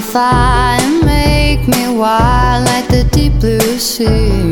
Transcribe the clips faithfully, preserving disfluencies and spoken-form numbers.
fire and make me wild like the deep blue sea.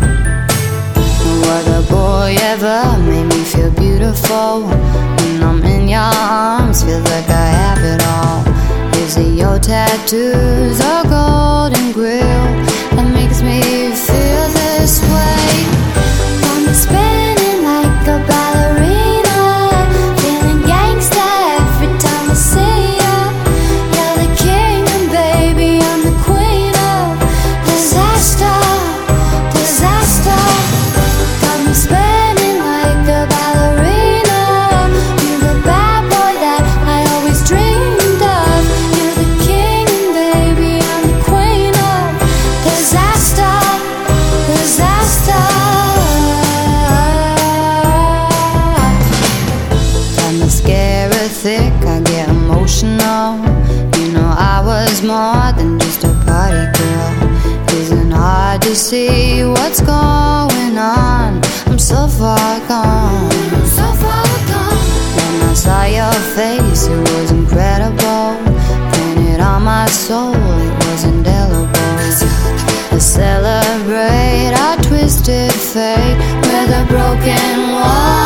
No other boy ever made me feel beautiful. When I'm in your arms, feels like I have it all. Is it your tattoos or golden grill that makes me feel this way? I'm spinning like a ballerina, feeling gangsta every time I see ya. You're the king and baby, I'm the queen of disaster, disaster. Got me spinning like a ballerina. You're the bad boy that I always dreamed of. You're the king and baby, I'm the queen of disaster, disaster. Mascara thick, I get emotional. You know I was more than just a party girl. Isn't hard to see what's going on. I'm so far gone, so far gone. When I saw your face, it was incredible. Painted on my soul, it was indelible. Let's celebrate our twisted fate with a broken wall.